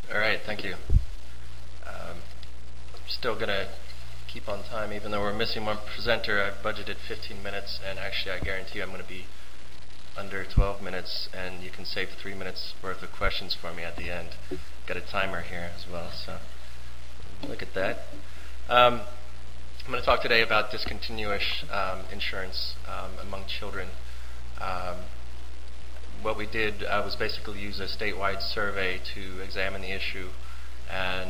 All right, thank you. Still going to keep on time, even though we're missing one presenter. I've budgeted 15 minutes, and actually I guarantee you I'm going to be under 12 minutes, and you can save 3 minutes worth of questions for me at the end. Got a timer here as well, so look at that. I'm going to talk today about discontinuous insurance among children. What we did was basically use a statewide survey to examine the issue and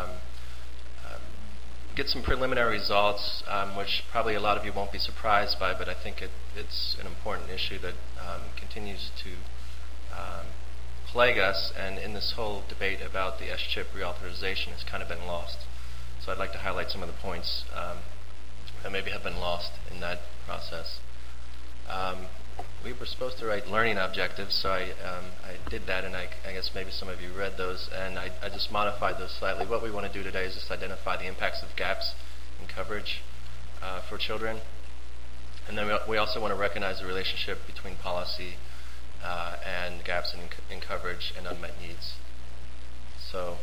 get some preliminary results, which probably a lot of you won't be surprised by, but I think it's an important issue that continues to plague us, and in this whole debate about the S-chip reauthorization has kind of been lost. So I'd like to highlight some of the points that maybe have been lost in that process. We were supposed to write learning objectives, so I did that, and I guess maybe some of you read those, and I just modified those slightly. What we want to do today is just identify the impacts of gaps in coverage for children, and then we also want to recognize the relationship between policy and gaps in coverage and unmet needs. So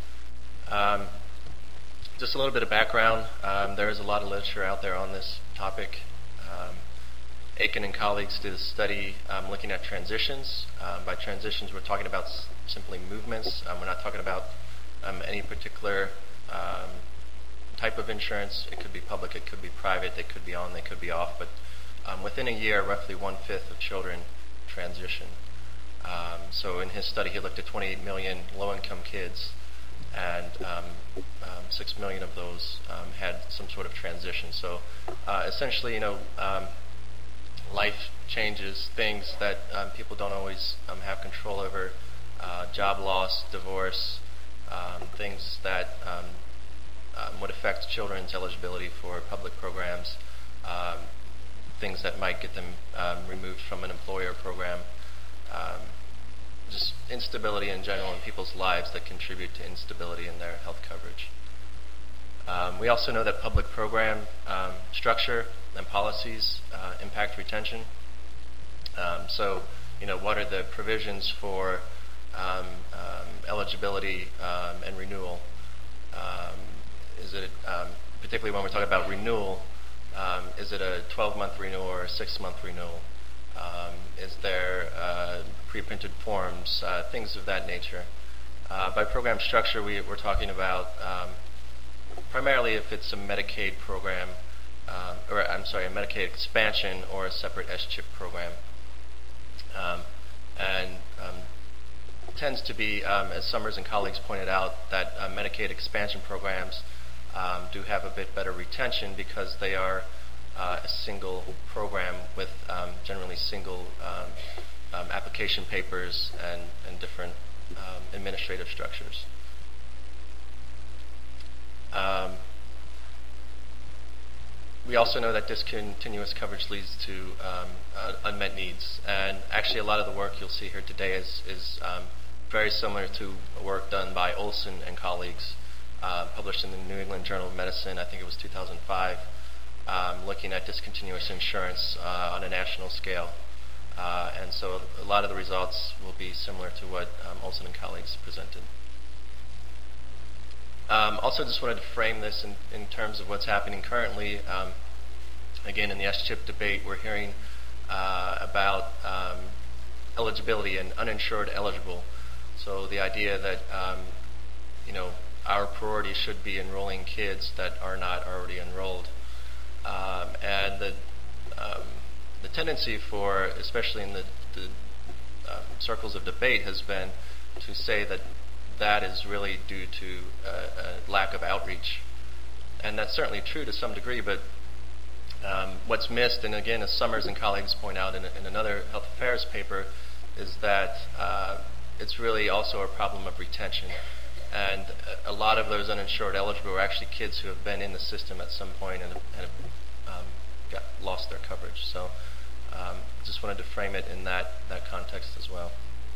just a little bit of background. There is a lot of literature out there on this topic. Aiken and colleagues did a study looking at transitions. By transitions, we're talking about simply movements. We're not talking about any particular type of insurance. It could be public, it could be private, they could be on, they could be off. But within a year, roughly 1/5 of children transition. So in his study, he looked at 28 million low-income kids, and 6 million of those had some sort of transition. So essentially, life changes, things that people don't always have control over, job loss, divorce, things that would affect children's eligibility for public programs, things that might get them removed from an employer program, just instability in general in people's lives that contribute to instability in their health coverage. We also know that public program structure and policies impact retention. So, what are the provisions for eligibility and renewal? Is it, particularly when we're talking about renewal, is it a 12-month renewal or a 6-month renewal? Is there pre-printed forms, things of that nature? By program structure, we're talking about primarily if it's a Medicaid program, a Medicaid expansion or a separate S-chip program. And tends to be, as Summers and colleagues pointed out, that Medicaid expansion programs do have a bit better retention because they are a single program with generally single application papers and different administrative structures. We also know that discontinuous coverage leads to unmet needs, and actually a lot of the work you'll see here today is very similar to work done by Olson and colleagues, published in the New England Journal of Medicine, I think it was 2005, looking at discontinuous insurance on a national scale. And so a lot of the results will be similar to what Olson and colleagues presented. Also just wanted to frame this in terms of what's happening currently. Again, in the S-chip debate, we're hearing about eligibility and uninsured eligible. So the idea that our priority should be enrolling kids that are not already enrolled. And the tendency for, especially in the circles of debate, has been to say that is really due to a lack of outreach. And that's certainly true to some degree, but what's missed, and again, as Summers and colleagues point out in another health affairs paper, is that it's really also a problem of retention. And a lot of those uninsured eligible are actually kids who have been in the system at some point and have lost their coverage. So just wanted to frame it in that context as well.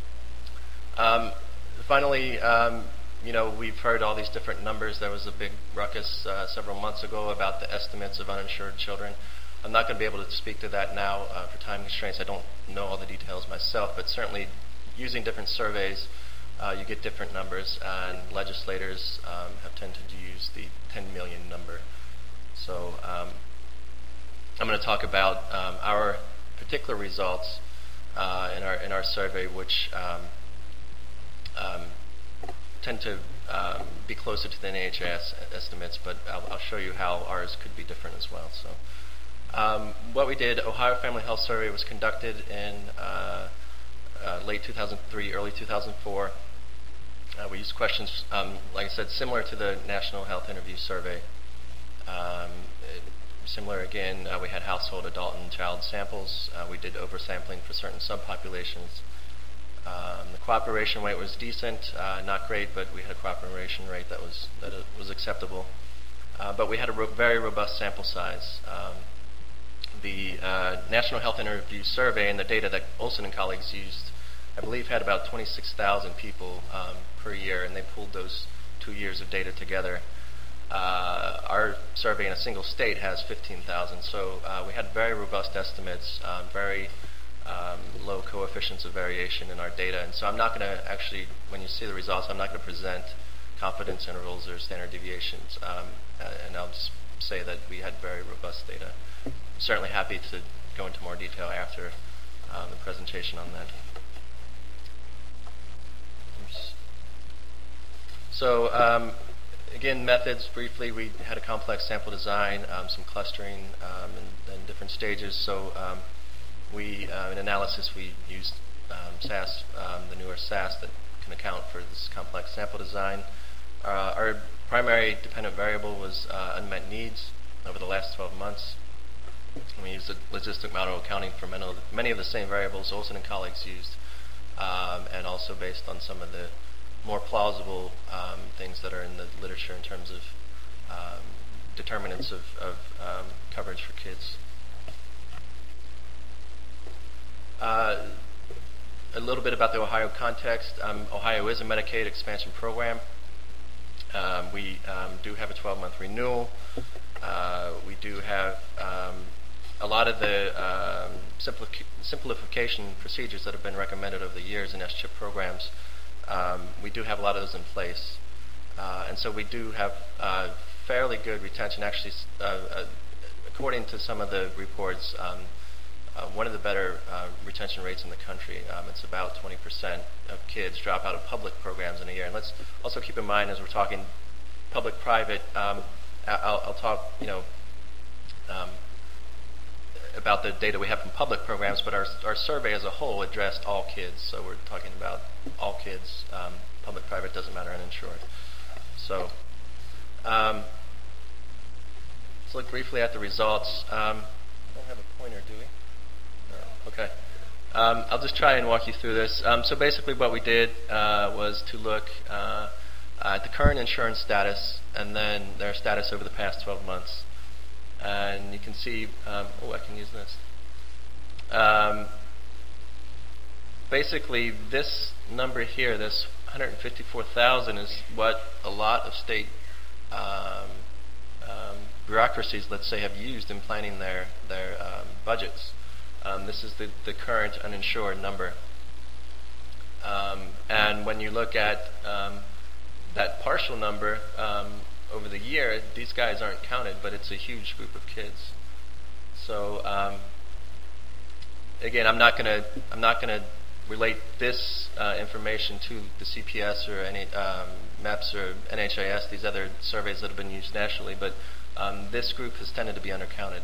Finally, we've heard all these different numbers. There was a big ruckus several months ago about the estimates of uninsured children. I'm not going to be able to speak to that now for time constraints. I don't know all the details myself, but certainly using different surveys, you get different numbers, and legislators have tended to use the 10 million number. So I'm going to talk about our particular results in our survey, which tend to be closer to the NHS estimates, but I'll show you how ours could be different as well. So what we did, Ohio Family Health Survey, was conducted in late 2003, early 2004. We used questions, like I said, similar to the National Health Interview Survey. Similar again, we had household, adult, and child samples. We did oversampling for certain subpopulations. The cooperation rate was decent, not great, but we had a cooperation rate that was acceptable. But we had a very robust sample size. The National Health Interview Survey and the data that Olson and colleagues used, I believe, had about 26,000 people per year, and they pulled those 2 years of data together. Our survey in a single state has 15,000, so we had very robust estimates, very low coefficients of variation in our data. And so I'm not going to actually, when you see the results, I'm not going to present confidence intervals or standard deviations, and I'll just say that we had very robust data. I'm certainly happy to go into more detail after the presentation on that. Oops. So again, methods, briefly, we had a complex sample design, some clustering in different stages. So in analysis, we used SAS, the newer SAS that can account for this complex sample design. Our primary dependent variable was unmet needs over the last 12 months. We used a logistic model accounting for many of the same variables Olson and colleagues used, and also based on some of the more plausible things that are in the literature in terms of determinants of coverage for kids. A little bit about the Ohio context. Ohio is a Medicaid expansion program. We do have a 12-month renewal. We do have a lot of the simplification procedures that have been recommended over the years in SCHIP programs. We do have a lot of those in place. And so we do have fairly good retention. Actually, according to some of the reports, one of the better retention rates in the country. It's about 20% of kids drop out of public programs in a year. And let's also keep in mind, as we're talking public-private, I'll talk, about the data we have from public programs, but our survey as a whole addressed all kids. So we're talking about all kids, public-private, doesn't matter, uninsured. So let's look briefly at the results. We don't have a pointer, do we? No. Okay. I'll just try and walk you through this. So basically what we did was to look at the current insurance status and then their status over the past 12 months. And you can see, I can use this. Basically, this number here, this 154,000, is what a lot of state bureaucracies, let's say, have used in planning their budgets. This is the current uninsured number. And when you look at that partial number, over the year, these guys aren't counted, but it's a huge group of kids. So again, I'm not gonna relate this information to the CPS or any MEPS or NHIS, these other surveys that have been used nationally, but this group has tended to be undercounted.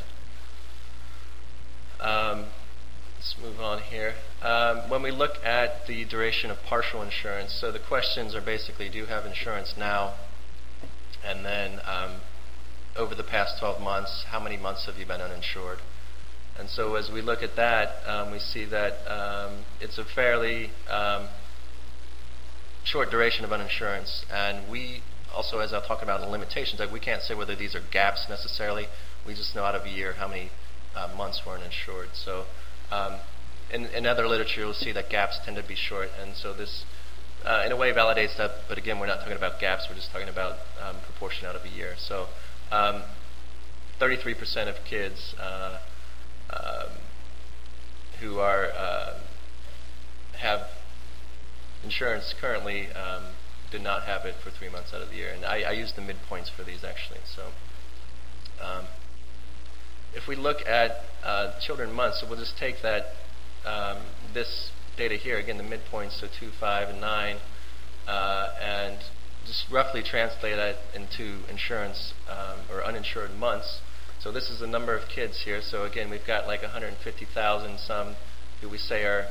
Let's move on here. When we look at the duration of partial insurance, so the questions are basically, do you have insurance now? And then over the past 12 months, how many months have you been uninsured? And so as we look at that, we see that it's a fairly short duration of uninsurance. And we also, as I'll talk about the limitations, like we can't say whether these are gaps necessarily. We just know out of a year how many months we're uninsured. So in other literature, you'll see that gaps tend to be short. And so this in a way validates that, but again, we're not talking about gaps, we're just talking about proportion out of a year. So 33% of kids who are have insurance currently did not have it for 3 months out of the year. And I used the midpoints for these actually. So if we look at children months, so we'll just take that this data here, again the midpoints, so 2, 5, and 9, and just roughly translate that into insurance or uninsured months. So this is the number of kids here. So again, we've got like 150,000 some who we say are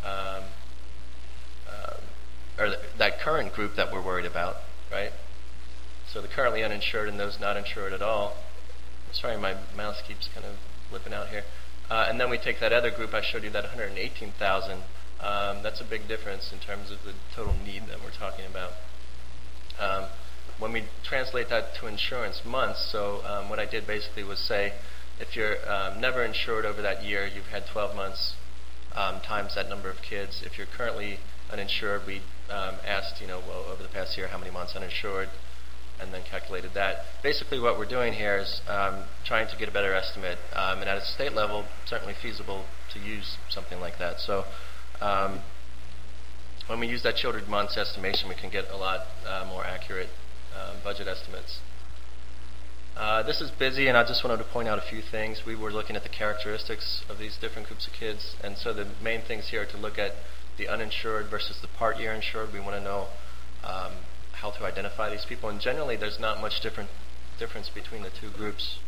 that current group that we're worried about, right? So the currently uninsured and those not insured at all. Sorry, my mouse keeps kind of flipping out here. And then we take that other group I showed you, that 118,000. That's a big difference in terms of the total need that we're talking about. When we translate that to insurance months, so what I did basically was say, if you're never insured over that year, you've had 12 months times that number of kids. If you're currently uninsured, we asked, well, over the past year, how many months uninsured, and then calculated that. Basically what we're doing here is trying to get a better estimate, and at a state level, certainly feasible to use something like that. So when we use that children months estimation, we can get a lot more accurate budget estimates. This is busy, and I just wanted to point out a few things. We were looking at the characteristics of these different groups of kids, and so the main things here are to look at the uninsured versus the part year insured. We want to know how to identify these people, and generally there's not much difference between the two groups.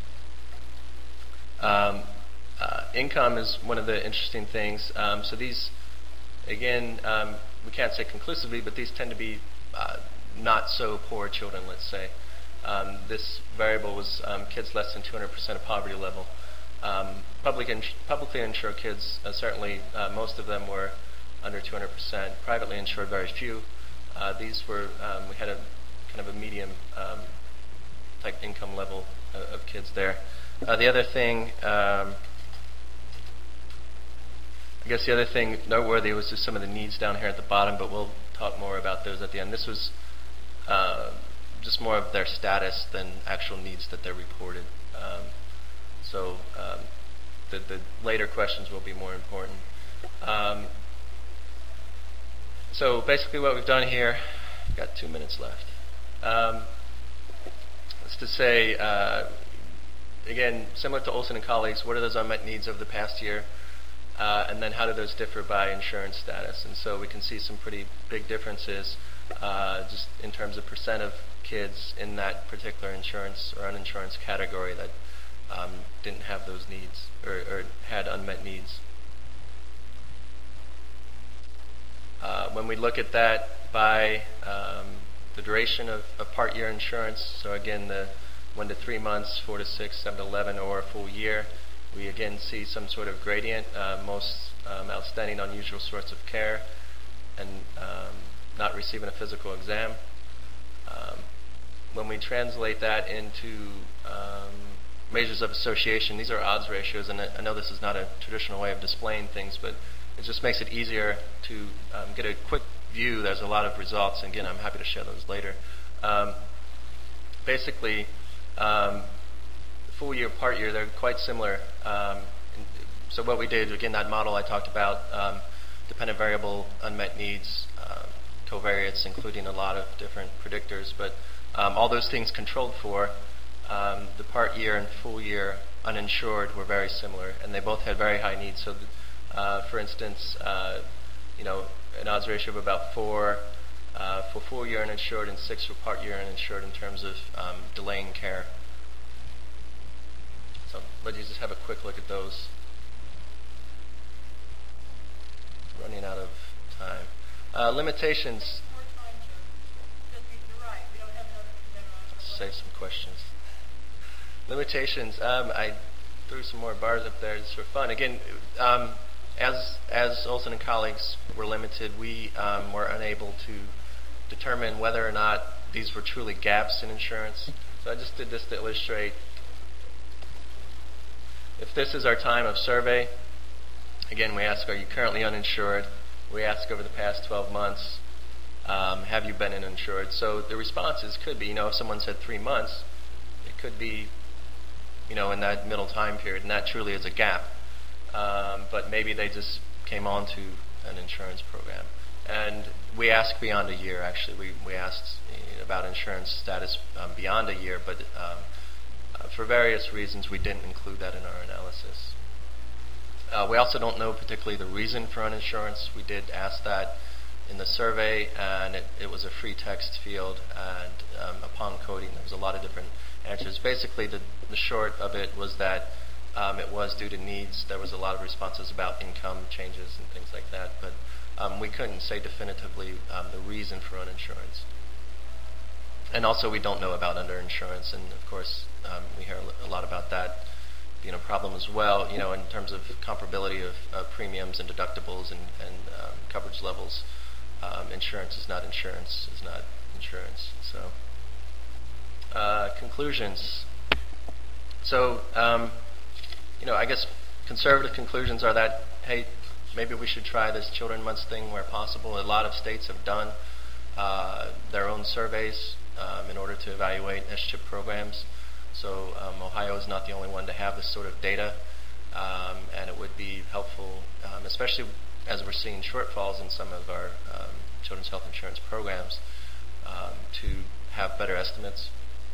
Income is one of the interesting things. So these, again, we can't say conclusively, but these tend to be not so poor children, let's say. This variable was kids less than 200% of poverty level. Publicly insured kids, certainly most of them were under 200%. Privately insured, very few. These were, we had a kind of a medium type income level of kids there. The other thing, I guess the other thing noteworthy was just some of the needs down here at the bottom, but we'll talk more about those at the end. This was just more of their status than actual needs that they reported. So the later questions will be more important. So basically what we've done here, we've got 2 minutes left, is to say, again, similar to Olson and colleagues, what are those unmet needs of the past year? And then how do those differ by insurance status? And so we can see some pretty big differences just in terms of percent of kids in that particular insurance or uninsurance category that didn't have those needs or had unmet needs. When we look at that by the duration of part year insurance, so again the 1 to 3 months, 4 to 6, 7 to 11, or a full year, we again see some sort of gradient, most outstanding unusual sorts of care, and not receiving a physical exam. When we translate that into measures of association, these are odds ratios, and I know this is not a traditional way of displaying things, but it just makes it easier to get a quick view. There's a lot of results, and again, I'm happy to share those later. Basically, full year, part year, they're quite similar. So what we did, again, that model I talked about, dependent variable, unmet needs, covariates, including a lot of different predictors, but all those things controlled for, the part year and full year uninsured were very similar, and they both had very high needs. So, for instance, an odds ratio of about 4 for full year uninsured and 6 for part year uninsured in terms of delaying care. So let you just have a quick look at those. Running out of time. Limitations. Save some questions. Limitations. I threw some more bars up there just for fun. Again, as Olson and colleagues were limited, we were unable to determine whether or not these were truly gaps in insurance. So I just did this to illustrate. If this is our time of survey, again, we ask, are you currently uninsured? We ask over the past 12 months, have you been uninsured? So the responses could be, if someone said 3 months, it could be, in that middle time period, and that truly is a gap. But maybe they just came on to an insurance program. And we asked beyond a year, actually. We asked about insurance status beyond a year, but for various reasons we didn't include that in our analysis. We also don't know particularly the reason for uninsurance. We did ask that in the survey, and it was a free text field, and upon coding there was a lot of different answers. Basically the short of it was that it was due to needs. There was a lot of responses about income changes and things like that, but we couldn't say definitively the reason for uninsurance. And also we don't know about underinsurance, and of course we hear a lot about that being a problem as well, in terms of comparability of premiums and deductibles and coverage levels. Insurance is not insurance is not insurance. So conclusions. So I guess conservative conclusions are that, hey, maybe we should try this Children Months thing where possible. A lot of states have done their own surveys in order to evaluate SCHIP programs. So Ohio is not the only one to have this sort of data, and it would be helpful, especially as we're seeing shortfalls in some of our children's health insurance programs, to have better estimates.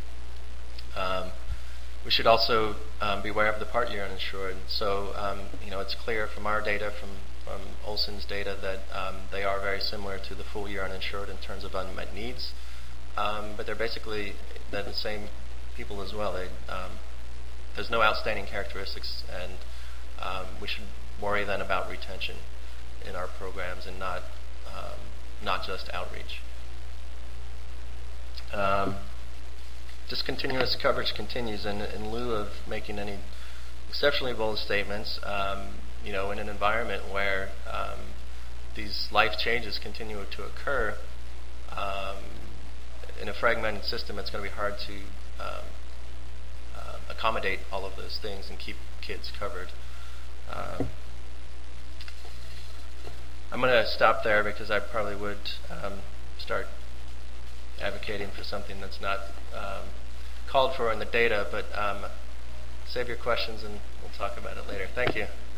We should also be aware of the part year uninsured. So it's clear from our data, from Olson's data, that they are very similar to the full year uninsured in terms of unmet needs, but they're the same people as well. There's no outstanding characteristics, and we should worry then about retention in our programs and not just outreach. Discontinuous coverage continues, and in lieu of making any exceptionally bold statements, in an environment where these life changes continue to occur, in a fragmented system, it's going to be hard to accommodate all of those things and keep kids covered. I'm going to stop there because I probably would start advocating for something that's not called for in the data, but save your questions and we'll talk about it later. Thank you.